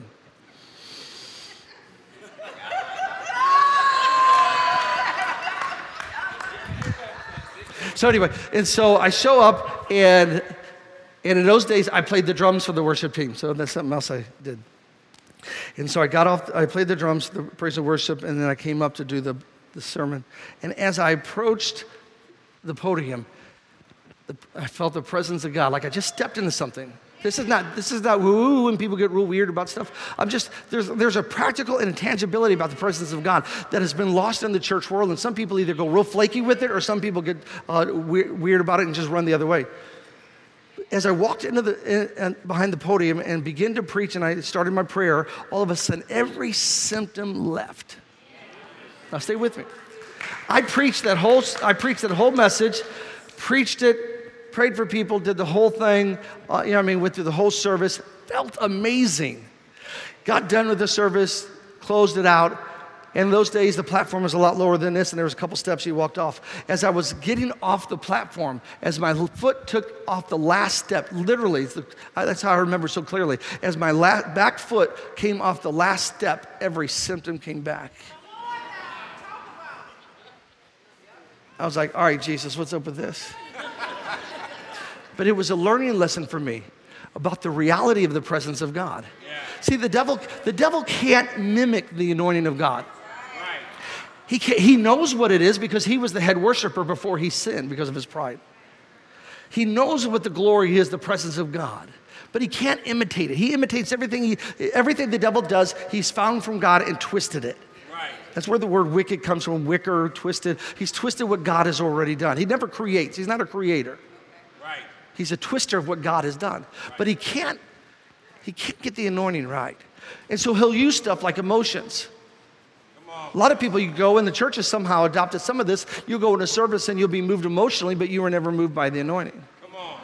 So anyway, and so I show up, and in those days, I played the drums for the worship team. So that's something else I did. And so I got off, I played the drums, the praise and worship, and then I came up to do the sermon. And as I approached the podium, I felt the presence of God, like I just stepped into something. This is not woo-woo when people get real weird about stuff. There's a practical and a tangibility about the presence of God that has been lost in the church world, and some people either go real flaky with it, or some people get weird about it and just run the other way. As I walked behind the podium and began to preach, and I started my prayer, all of a sudden every symptom left. Now stay with me. I preached that whole message, preached it, prayed for people, did the whole thing, went through the whole service, felt amazing. Got done with the service, closed it out. In those days, the platform was a lot lower than this, and there was a couple steps you walked off. As I was getting off the platform, as my foot took off the last step, literally, that's how I remember so clearly. As my back foot came off the last step, every symptom came back. I was like, all right, Jesus, what's up with this? But it was a learning lesson for me about the reality of the presence of God. Yeah. See, the devil can't mimic the anointing of God. Right. He knows what it is because he was the head worshiper before he sinned because of his pride. He knows what the glory is, the presence of God. But he can't imitate it. He imitates everything the devil does, he's found from God and twisted it. That's where the word wicked comes from, wicker, twisted. He's twisted what God has already done. He never creates. He's not a creator. Right. He's a twister of what God has done. Right. But he can't get the anointing right. And so he'll use stuff like emotions. A lot of people, you go in the churches somehow adopted some of this. You'll go in a service and you'll be moved emotionally, but you were never moved by the anointing. Come on.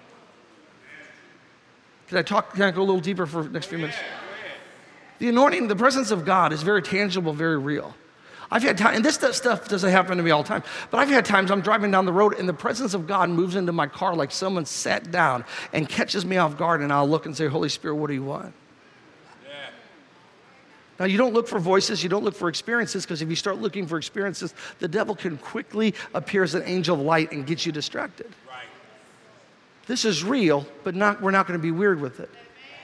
Can I go a little deeper for the next few minutes? The anointing, the presence of God is very tangible, very real. I've had time, and this stuff doesn't happen to me all the time, but I've had times I'm driving down the road and the presence of God moves into my car like someone sat down and catches me off guard, and I'll look and say, Holy Spirit, what do you want? Yeah. Now, you don't look for voices, you don't look for experiences, because if you start looking for experiences, the devil can quickly appear as an angel of light and get you distracted. Right. This is real, but we're not going to be weird with it.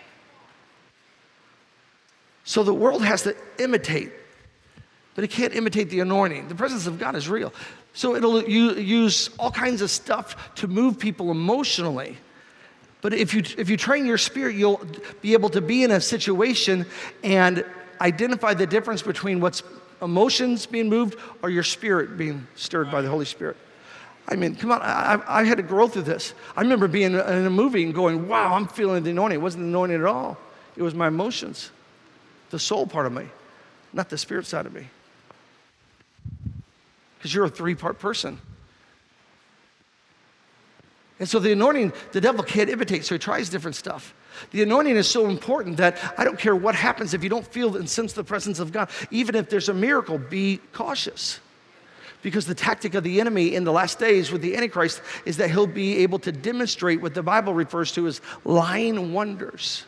So the world has to imitate, but it can't imitate the anointing. The presence of God is real. So it'll use all kinds of stuff to move people emotionally. But if you train your spirit, you'll be able to be in a situation and identify the difference between what's emotions being moved or your spirit being stirred by the Holy Spirit. I mean, come on, I had to grow through this. I remember being in a movie and going, wow, I'm feeling the anointing. It wasn't the anointing at all. It was my emotions. The soul part of me, not the spirit side of me. Because you're a three-part person. And so the anointing, the devil can't imitate, so he tries different stuff. The anointing is so important that I don't care what happens if you don't feel and sense the presence of God. Even if there's a miracle, be cautious. Because the tactic of the enemy in the last days with the Antichrist is that he'll be able to demonstrate what the Bible refers to as lying wonders.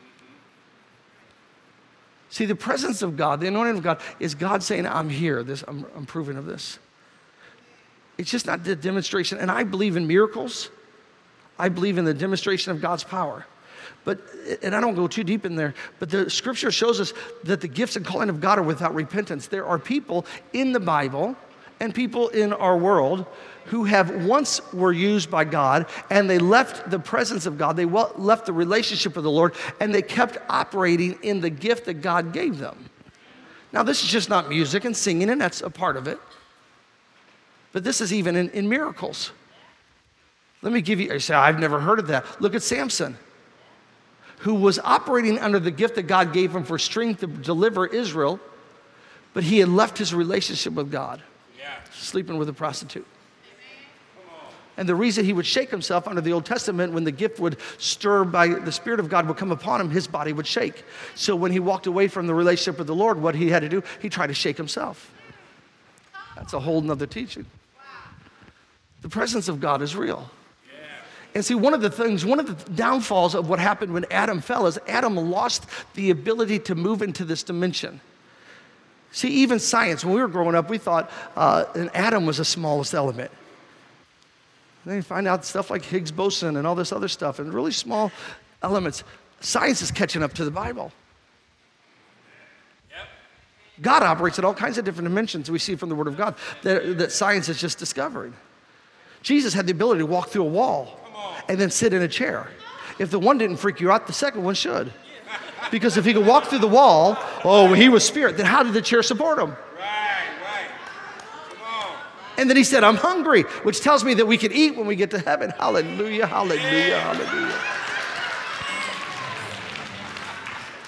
See, the presence of God, the anointing of God, is God saying, I'm here. I'm proving of this. It's just not the demonstration. And I believe in miracles. I believe in the demonstration of God's power. And I don't go too deep in there, but the scripture shows us that the gifts and calling of God are without repentance. There are people in the Bible and people in our world who have once were used by God, and they left the presence of God, they left the relationship with the Lord, and they kept operating in the gift that God gave them. Now, this is just not music and singing, and that's a part of it. But this is even in miracles. Let me give you, you say, I've never heard of that. Look at Samson, who was operating under the gift that God gave him for strength to deliver Israel, but he had left his relationship with God, sleeping with a prostitute. And the reason he would shake himself under the Old Testament, when the gift would stir by the Spirit of God would come upon him, his body would shake. So when he walked away from the relationship with the Lord, what he had to do, he tried to shake himself. That's a whole nother teaching. The presence of God is real. And see, one of the downfalls of what happened when Adam fell is Adam lost the ability to move into this dimension. See, even science, when we were growing up, we thought an atom was the smallest element. Then you find out stuff like Higgs boson and all this other stuff, and really small elements. Science is catching up to the Bible. Yep. God operates at all kinds of different dimensions we see from the Word of God that science has just discovered. Jesus had the ability to walk through a wall and then sit in a chair. If the one didn't freak you out, the second one should. Because if he could walk through the wall, he was spirit, then how did the chair support him? And then he said, I'm hungry, which tells me that we can eat when we get to heaven. Hallelujah, hallelujah, hallelujah.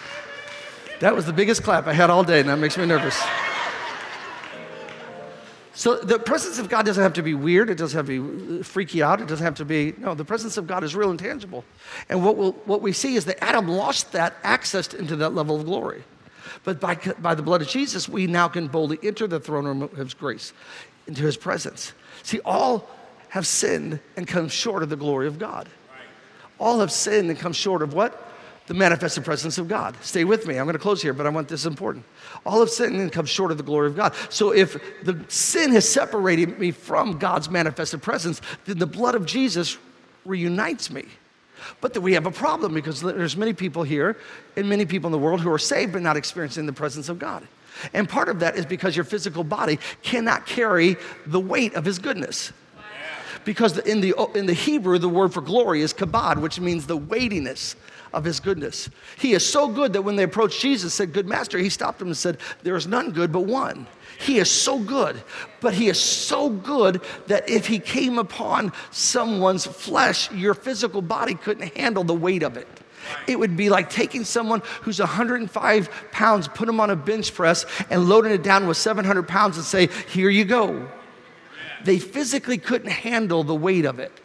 That was the biggest clap I had all day, and that makes me nervous. So the presence of God doesn't have to be weird. It doesn't have to be freaky out. It doesn't have to be, no, the presence of God is real and tangible. And what we see is that Adam lost that access into that level of glory. But by the blood of Jesus, we now can boldly enter the throne room of his grace, into his presence. See, all have sinned and come short of the glory of God. All have sinned and come short of what? The manifested presence of God. Stay with me. I'm going to close here, but I want this important. All have sinned and come short of the glory of God. So if the sin has separated me from God's manifested presence, then the blood of Jesus reunites me. But then we have a problem because there's many people here and many people in the world who are saved but not experiencing the presence of God. And part of that is because your physical body cannot carry the weight of his goodness. Because in the Hebrew, the word for glory is kabod, which means the weightiness of his goodness. He is so good that when they approached Jesus, said, "Good master," he stopped them and said, "There is none good but one." He is so good, but he is so good that if he came upon someone's flesh, your physical body couldn't handle the weight of it. It would be like taking someone who's 105 pounds, put them on a bench press and loading it down with 700 pounds and say, "Here you go." They physically couldn't handle the weight of it.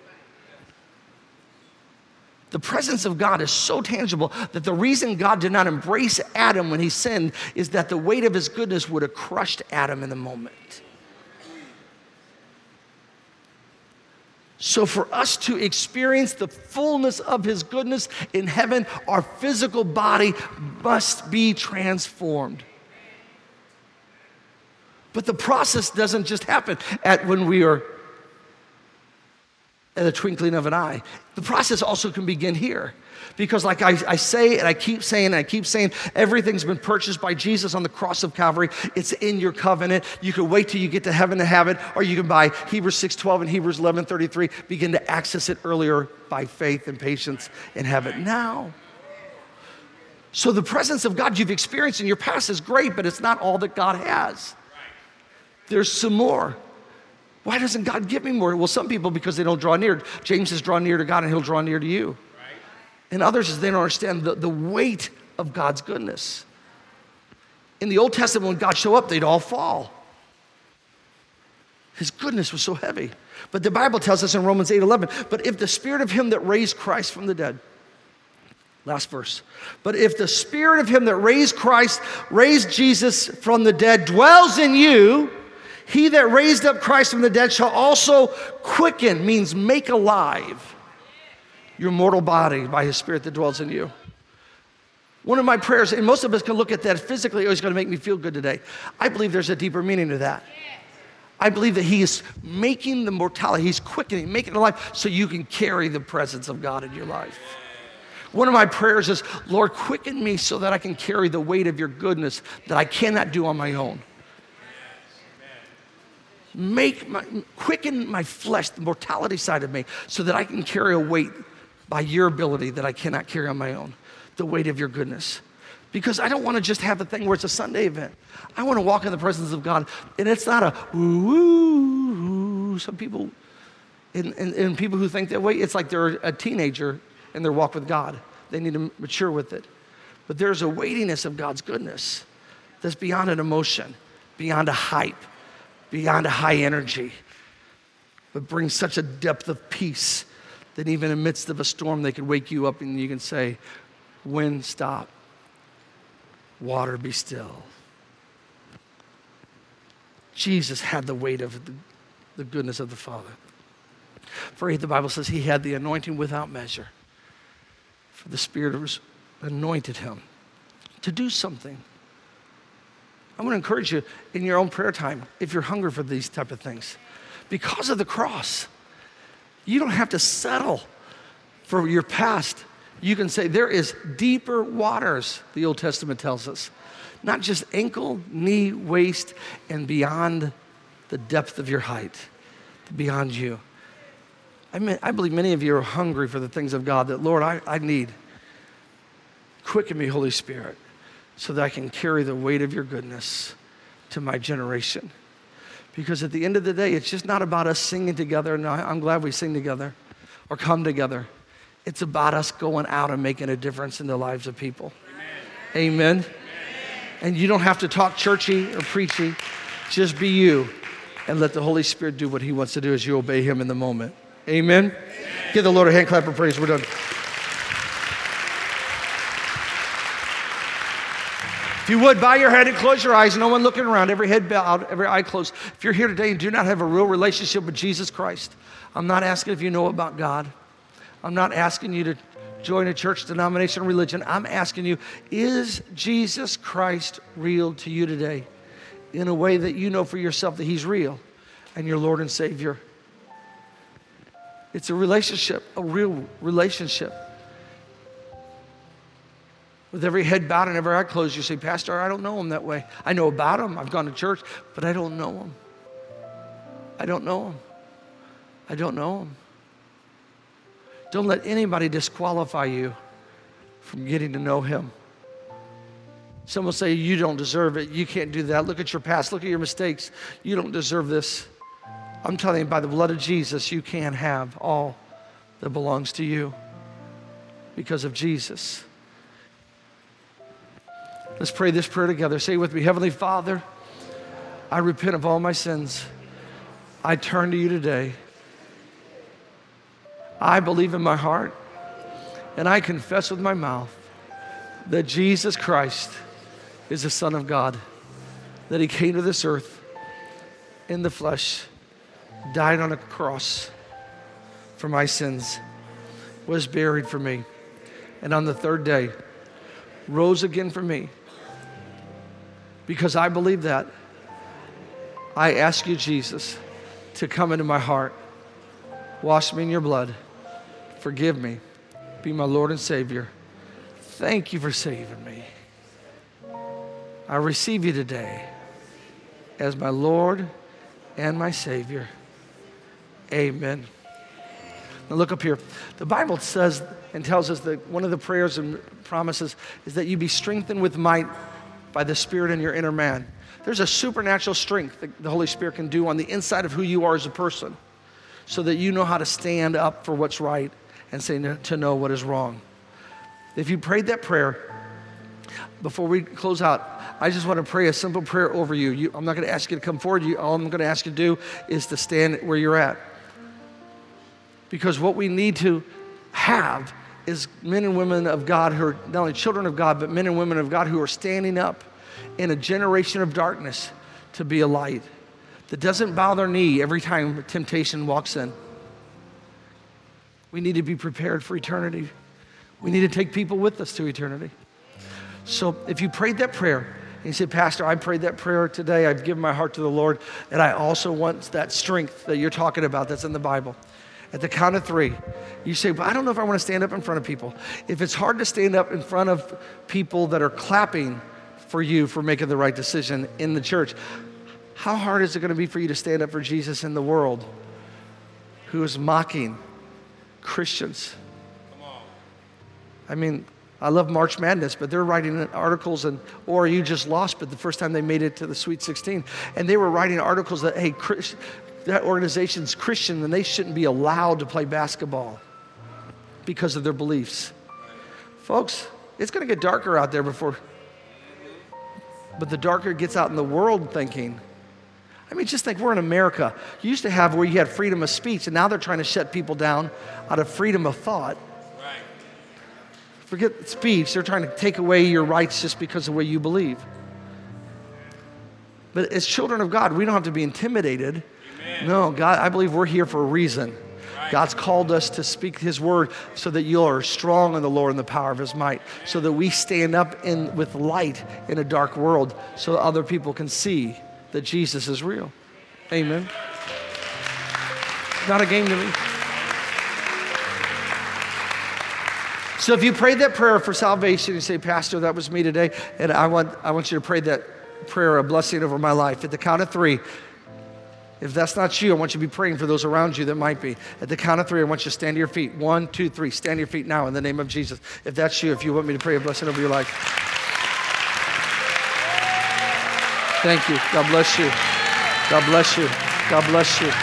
The presence of God is so tangible that the reason God did not embrace Adam when he sinned is that the weight of his goodness would have crushed Adam in the moment. So for us to experience the fullness of his goodness in heaven, our physical body must be transformed. But the process doesn't just happen when we are at the twinkling of an eye. The process also can begin here. Because like I say, and I keep saying, everything's been purchased by Jesus on the cross of Calvary. It's in your covenant. You can wait till you get to heaven to have it, or you can buy Hebrews 6:12 and Hebrews 11:33, begin to access it earlier by faith and patience and have it now. So the presence of God you've experienced in your past is great, but it's not all that God has. There's some more. Why doesn't God give me more? Well, some people, because they don't draw near. James says, draw near to God and he'll draw near to you. Right. And others is they don't understand the weight of God's goodness. In the Old Testament, when God showed up, they'd all fall. His goodness was so heavy. But the Bible tells us in Romans 8:11, but if the spirit of him that raised Christ from the dead, last verse, but if the spirit of him that raised Christ, raised Jesus from the dead, dwells in you, he that raised up Christ from the dead shall also quicken, means make alive, your mortal body by his spirit that dwells in you. One of my prayers, and most of us can look at that physically, oh, it's going to make me feel good today. I believe there's a deeper meaning to that. I believe that he is making the mortality, he's quickening, making it alive so you can carry the presence of God in your life. One of my prayers is, Lord, quicken me so that I can carry the weight of your goodness that I cannot do on my own. Quicken my flesh, the mortality side of me, so that I can carry a weight by your ability that I cannot carry on my own, the weight of your goodness. Because I don't want to just have a thing where it's a Sunday event. I want to walk in the presence of God, and it's not a ooh. Some people, and people who think that way, it's like they're a teenager in their walk with God. They need to mature with it. But there's a weightiness of God's goodness that's beyond an emotion, beyond a hype, beyond a high energy, but brings such a depth of peace that even in the midst of a storm, they can wake you up and you can say, wind stop, water be still. Jesus had the weight of the goodness of the Father. For 8, the Bible says he had the anointing without measure. For the Spirit anointed him to do something. I want to encourage you in your own prayer time, if you're hungry for these type of things. Because of the cross, you don't have to settle for your past. You can say there is deeper waters, the Old Testament tells us. Not just ankle, knee, waist, and beyond the depth of your height, beyond you. I believe many of you are hungry for the things of God that, Lord, I need. Quicken me, Holy Spirit, so that I can carry the weight of your goodness to my generation. Because at the end of the day, it's just not about us singing together, and I'm glad we sing together or come together. It's about us going out and making a difference in the lives of people. Amen. Amen. And you don't have to talk churchy or preachy. Just be you. and let the Holy Spirit do what he wants to do as you obey him in the moment. Amen? Amen. Give the Lord a hand clap of praise. We're done. If you would, bow your head and close your eyes. No one looking around. Every head bowed, every eye closed. If you're here today and do not have a real relationship with Jesus Christ, I'm not asking if you know about God. I'm not asking you to join a church, denomination, or religion. I'm asking you, is Jesus Christ real to you today in a way that you know for yourself that he's real and your Lord and Savior? It's a relationship, a real relationship. With every head bowed and every eye closed, you say, Pastor, I don't know him that way. I know about him. I've gone to church, but I don't know him. I don't know him. I don't know him. Don't let anybody disqualify you from getting to know him. Some will say, you don't deserve it. You can't do that. Look at your past. Look at your mistakes. You don't deserve this. I'm telling you, by the blood of Jesus, you can have all that belongs to you because of Jesus. Let's pray this prayer together. Say it with me. Heavenly Father, I repent of all my sins. I turn to you today. I believe in my heart and I confess with my mouth that Jesus Christ is the Son of God, that he came to this earth in the flesh, died on a cross for my sins, was buried for me, and on the third day rose again for me. Because I believe that, I ask you, Jesus, to come into my heart, wash me in your blood, forgive me, be my Lord and Savior. Thank you for saving me. I receive you today as my Lord and my Savior. Amen. Now look up here. The Bible says and tells us that one of the prayers and promises is that you be strengthened with might by the Spirit in your inner man. There's a supernatural strength that the Holy Spirit can do on the inside of who you are as a person so that you know how to stand up for what's right and say to know what is wrong. If you prayed that prayer, before we close out, I just want to pray a simple prayer over you. I'm not going to ask you to come forward. All I'm going to ask you to do is to stand where you're at. Because what we need to have is men and women of God who are not only children of God, but men and women of God who are standing up in a generation of darkness to be a light that doesn't bow their knee every time temptation walks in. We need to be prepared for eternity. We need to take people with us to eternity. So if you prayed that prayer, and you said, Pastor, I prayed that prayer today, I've given my heart to the Lord, and I also want that strength that you're talking about that's in the Bible. At the count of 3, you say, well, I don't know if I want to stand up in front of people. If it's hard to stand up in front of people that are clapping for you for making the right decision in the church, how hard is it going to be for you to stand up for Jesus in the world who is mocking Christians? Come on. I mean, I love March Madness, but they're writing articles, or you just lost, but the first time they made it to the Sweet 16, and they were writing articles that, hey, that organization's Christian and they shouldn't be allowed to play basketball because of their beliefs. Folks, it's going to get darker out there but the darker it gets out in the world thinking. I mean, just think, we're in America. You used to have where you had freedom of speech, and now they're trying to shut people down out of freedom of thought. Right. Forget speech. They're trying to take away your rights just because of the way you believe. But as children of God, we don't have to be intimidated. Amen. No, God, I believe we're here for a reason. Right. God's called us to speak his word so that you are strong in the Lord and the power of his might, so that we stand up with light in a dark world so that other people can see that Jesus is real. Amen. Not a game to me. So if you prayed that prayer for salvation, you say, Pastor, that was me today, and I want you to pray that prayer, a blessing over my life. At the count of 3, if that's not you, I want you to be praying for those around you that might be. At the count of 3, I want you to stand to your feet. 1, 2, 3. Stand to your feet now in the name of Jesus. If that's you, if you want me to pray a blessing over your life. Thank you. God bless you. God bless you. God bless you.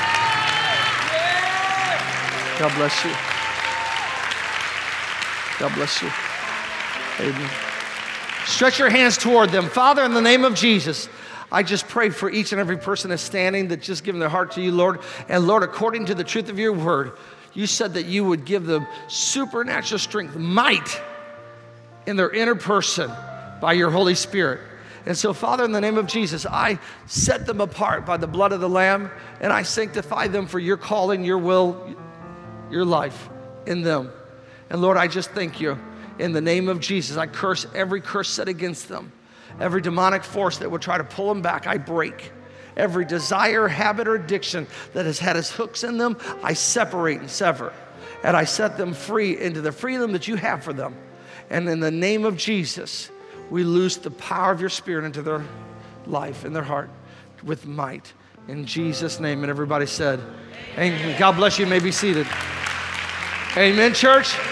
God bless you. God bless you. Amen. Stretch your hands toward them. Father, in the name of Jesus, I just pray for each and every person that's standing, that's just giving their heart to you, Lord. And Lord, according to the truth of your word, you said that you would give them supernatural strength, might in their inner person by your Holy Spirit. And so, Father, in the name of Jesus, I set them apart by the blood of the Lamb, and I sanctify them for your calling, your will, your life in them. And Lord, I just thank you. In the name of Jesus, I curse every curse set against them. Every demonic force that would try to pull them back, I break. Every desire, habit, or addiction that has had its hooks in them, I separate and sever. And I set them free into the freedom that you have for them. And in the name of Jesus, we loose the power of your Spirit into their life and their heart with might. In Jesus' name. And everybody said, amen. God bless you. You may be seated. Amen, church.